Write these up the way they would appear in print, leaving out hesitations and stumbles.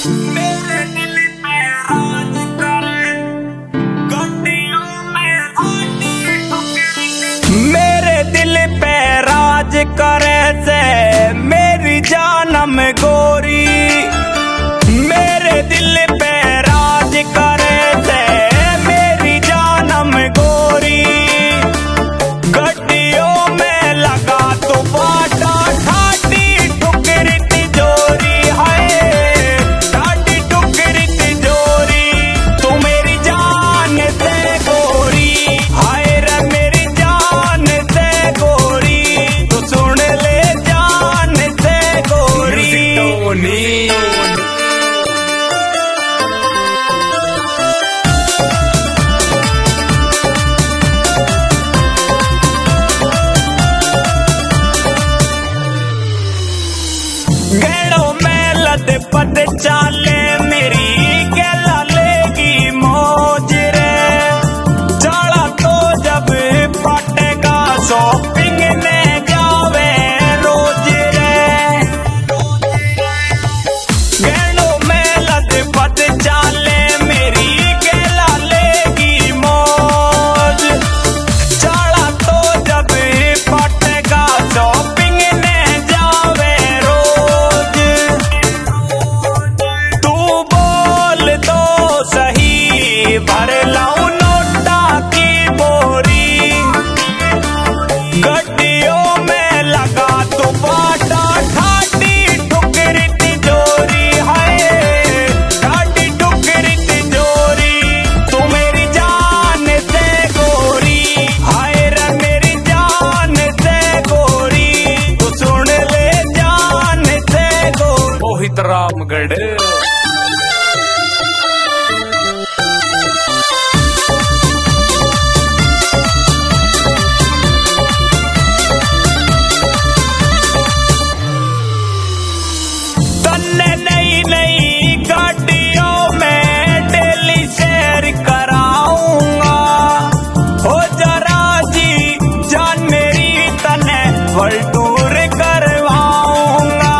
मेरे दिल पे राज करे, गड्डियों में आटी ठुकरी। मेरे दिल पे राज करे से मेरी जानम गोरी। मेरे दिल पे राज करे से मेरी जानम गोरी। गड्डियों में लगा तो बाटा ठाटी ठुकरी तिजोरी है, ठाटी ठुकरी तिजोरी। तू मेरी जान से गोरी, हाय रे मेरी जान से गोरी। तू सुन ले जान से गोरी। गैड़ों में लद पद चाले मेरी गला लेगी मौज रे। चढ़ा तो जब फटेगा शॉपिंग में जावे रोज रे। गैड़ों में लद पद चाले मेरी गला लेगी मौज। चढ़ा तो जब फटेगा शॉपिंग में जावे रोज। तू बोल तो सही भर लाऊं नोटा की बोरी। गड्डियों में लगा तो बाटा ठाटी ठुकरी तिजोरी है, ठाटी ठुकरी तिजोरी। तू मेरी जान से गोरी, हाय रे मेरी जान से गोरी। तू सुन ले जान से गोरी। मोहित रामगढ़। तन्ने नई नई गाड़ियों में डेली शेयर कराऊंगा। हो जरा जी जान मेरी तने वर्ल्ड टूर करवाऊंगा।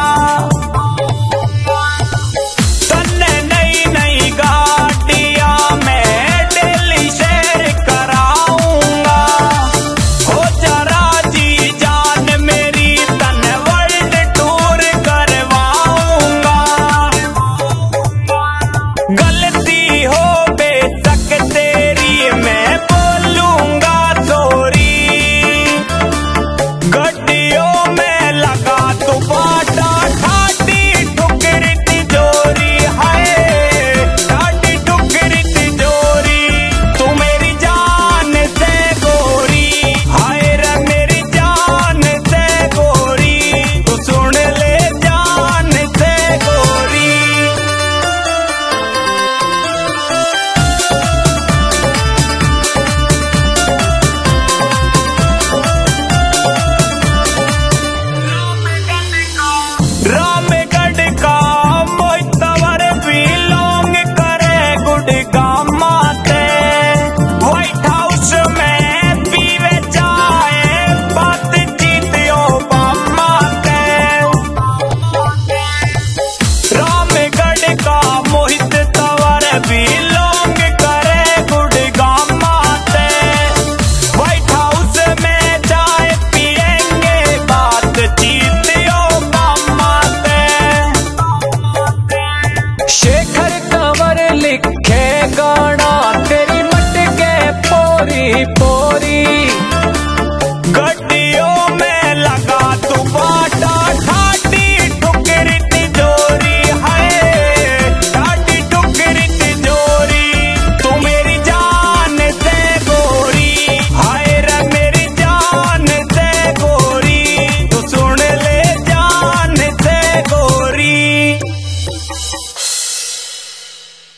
तन्ने नई नई गाड़ियों में डेली शेयर कराऊंगा। हो जरा जी जान मेरी तने वर्ल्ड टूर करवाऊंगा। गलती हो बेशक तेरी मैं बोलूंगा सॉरी। गड्डियों में लगा तो बाटा ठाटी ठुकरी तिजोरी है, ठाटी ठुकरी तिजोरी। तू मेरी जान से गोरी, हाय रे मेरी जान से गोरी। तू सुन ले जान से गोरी। रामगढ़ का मोइतवर बिलोंग करे गुड़गांव माते। व्हाइट हाउस में पीवे चाय बातचीत ओबामा के। रामगढ़ का मोहित तवर बिलोंग करे गुड़गांव माते। व्हाइट हाउस में चाय पिएंगे बातचीत ओबामा के। शेखर कंवर लिखे गाना तेरी मटके पोरी पोरी।